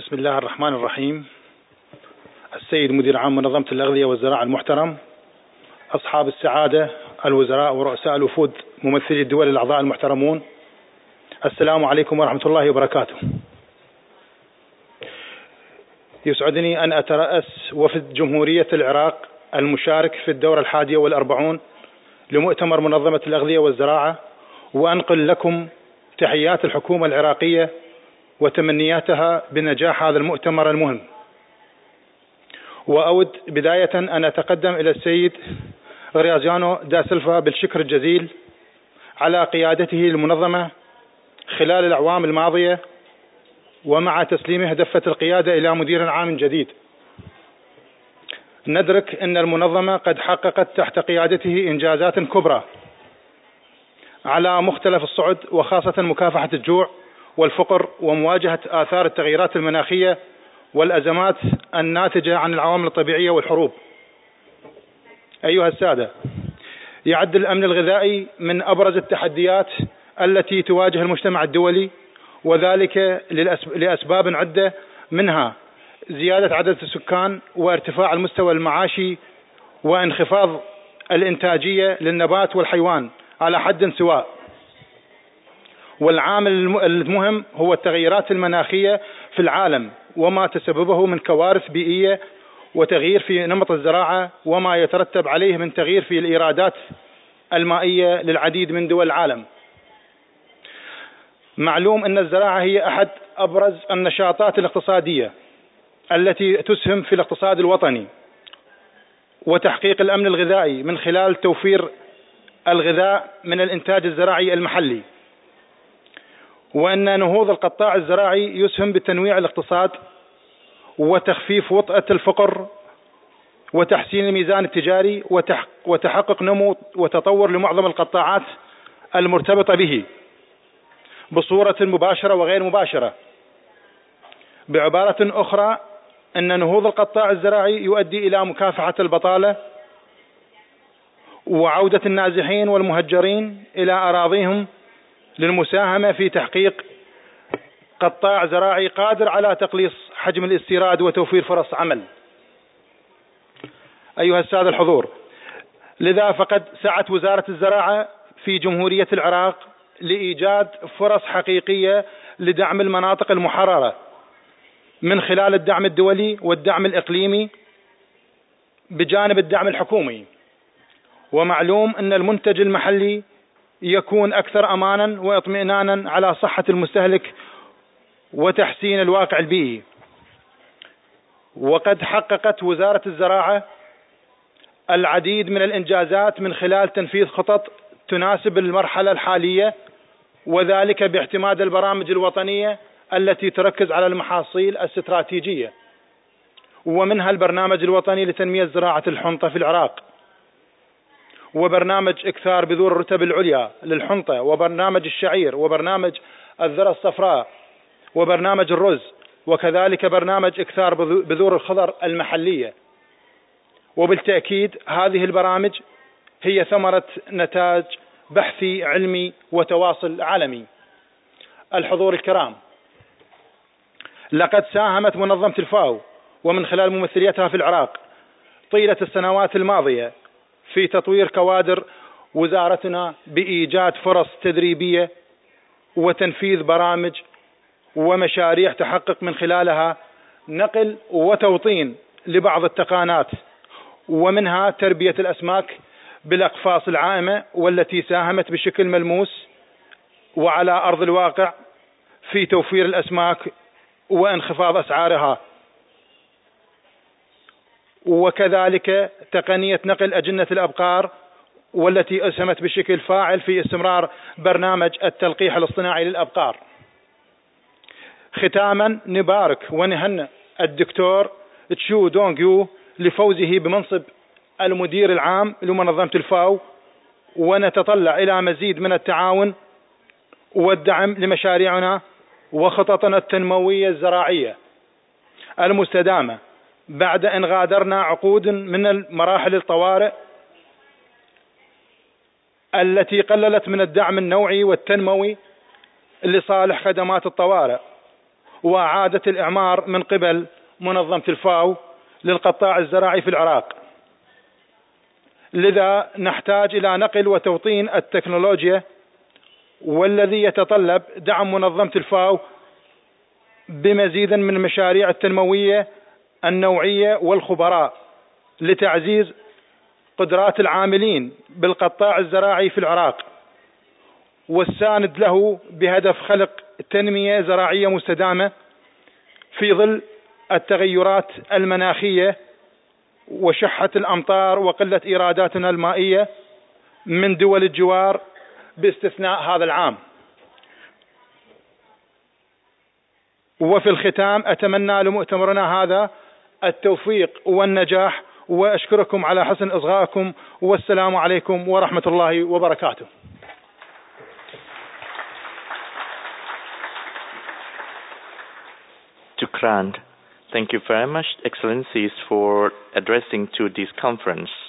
بسم الله الرحمن الرحيم. السيد مدير عام منظمة الأغذية والزراعة المحترم، أصحاب السعادة، الوزراء ورؤساء الوفود، ممثلي الدول الأعضاء المحترمون، السلام عليكم ورحمة الله وبركاته. يسعدني أن أترأس وفد جمهورية العراق المشارك في الدورة 41 لمؤتمر منظمة الأغذية والزراعة، وأنقل لكم تحيات الحكومة العراقية وتمنياتها بنجاح هذا المؤتمر المهم. وأود بداية أن أتقدم إلى السيد غريازيانو دا سيلفا بالشكر الجزيل على قيادته للمنظمة خلال الأعوام الماضية، ومع تسليمه دفة القيادة إلى مدير عام جديد. ندرك أن المنظمة قد حققت تحت قيادته إنجازات كبرى على مختلف الصعد، وخاصة مكافحة الجوع والفقر ومواجهة آثار التغييرات المناخية والأزمات الناتجة عن العوامل الطبيعية والحروب. أيها السادة، يعد الأمن الغذائي من أبرز التحديات التي تواجه المجتمع الدولي، وذلك لأسباب عدة، منها زيادة عدد السكان وارتفاع المستوى المعاشي وانخفاض الإنتاجية للنبات والحيوان على حد سواء. والعامل المهم هو التغييرات المناخية في العالم وما تسببه من كوارث بيئية وتغيير في نمط الزراعة، وما يترتب عليه من تغيير في الإيرادات المائية للعديد من دول العالم. معلوم أن الزراعة هي أحد أبرز النشاطات الاقتصادية التي تسهم في الاقتصاد الوطني وتحقيق الأمن الغذائي من خلال توفير الغذاء من الإنتاج الزراعي المحلي، وأن نهوض القطاع الزراعي يسهم بتنويع الاقتصاد وتخفيف وطأة الفقر وتحسين الميزان التجاري وتحقق نمو وتطور لمعظم القطاعات المرتبطة به بصورة مباشرة وغير مباشرة. بعبارة أخرى، أن نهوض القطاع الزراعي يؤدي إلى مكافحة البطالة وعودة النازحين والمهجرين إلى أراضيهم للمساهمة في تحقيق قطاع زراعي قادر على تقليص حجم الاستيراد وتوفير فرص عمل. أيها السادة الحضور، لذا فقد سعت وزارة الزراعة في جمهورية العراق لإيجاد فرص حقيقية لدعم المناطق المحررة من خلال الدعم الدولي والدعم الإقليمي بجانب الدعم الحكومي. ومعلوم أن المنتج المحلي يكون أكثر أمانا واطمئنانا على صحة المستهلك وتحسين الواقع البيئي. وقد حققت وزارة الزراعة العديد من الإنجازات من خلال تنفيذ خطط تناسب المرحلة الحالية، وذلك باعتماد البرامج الوطنية التي تركز على المحاصيل الاستراتيجية، ومنها البرنامج الوطني لتنمية زراعة الحنطة في العراق، وبرنامج إكثار بذور الرتب العليا للحنطة، وبرنامج الشعير، وبرنامج الذرة الصفراء، وبرنامج الرز، وكذلك برنامج إكثار بذور الخضر المحلية. وبالتأكيد هذه البرامج هي ثمرة نتاج بحثي علمي وتواصل عالمي. الحضور الكرام، لقد ساهمت منظمة الفاو ومن خلال ممثليتها في العراق طيلة السنوات الماضية في تطوير كوادر وزارتنا بإيجاد فرص تدريبية وتنفيذ برامج ومشاريع تحقق من خلالها نقل وتوطين لبعض التقانات، ومنها تربية الأسماك بالأقفاص العائمة، والتي ساهمت بشكل ملموس وعلى أرض الواقع في توفير الأسماك وانخفاض أسعارها. وكذلك تقنية نقل أجنة الأبقار، والتي أسهمت بشكل فاعل في استمرار برنامج التلقيح الاصطناعي للأبقار. ختاما، نبارك ونهنئ الدكتور تشو دونغ يو لفوزه بمنصب المدير العام لمنظمة الفاو، ونتطلع إلى مزيد من التعاون والدعم لمشاريعنا وخططنا التنموية الزراعية المستدامة بعد أن غادرنا عقود من المراحل الطوارئ التي قللت من الدعم النوعي والتنموي لصالح خدمات الطوارئ، وإعادة الإعمار من قبل منظمة الفاو للقطاع الزراعي في العراق. لذا نحتاج إلى نقل وتوطين التكنولوجيا، والذي يتطلب دعم منظمة الفاو بمزيد من المشاريع التنموية النوعية والخبراء لتعزيز قدرات العاملين بالقطاع الزراعي في العراق، والساند له بهدف خلق تنمية زراعية مستدامة في ظل التغيرات المناخية وشحة الأمطار وقلة إيراداتنا المائية من دول الجوار باستثناء هذا العام. وفي الختام أتمنى لمؤتمرنا هذا التوفيق والنجاح، وأشكركم على حسن إصغائكم، والسلام عليكم ورحمة الله وبركاته. Thank you very much, Excellencies, for addressing to this conference.